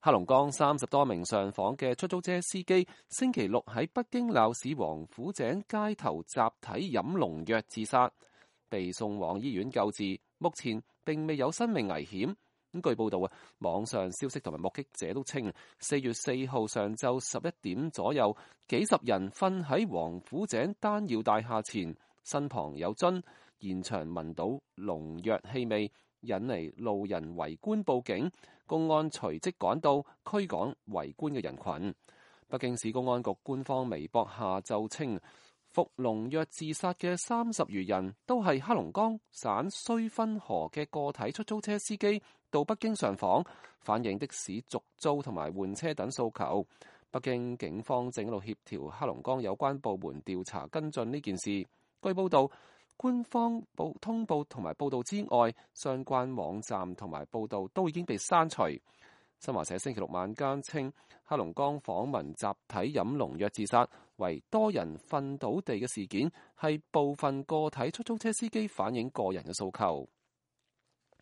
黑龍江30多名上訪嘅出租車司機星期六喺北京鬧市王府井街頭集體飲農藥自殺，被送往醫院救治，目前並未有生命危險。據報道網上消息同埋目擊者都稱，4月4號上晝11點左右，幾十人瞓喺王府井丹耀大廈前，身旁有樽，現場聞到農藥氣味，引嚟路人圍觀報警，公安隨即趕到驅趕圍觀嘅人群。北京市公安局官方微博下晝稱，服農藥自殺嘅30餘人都係黑龍江省綏芬河嘅個體出租車司機，到北京上訪，反映的士續租同埋換車等訴求。北京警方正喺度協調黑龍江有關部門調查跟進呢件事。據報道，官方通報同埋報道之外，相關網站同埋報道都已經被刪除。新華社星期六晚間稱，黑龍江訪民集體飲農藥自殺為多人瞓倒地嘅事件，係部分個體出租車司機反映個人嘅訴求。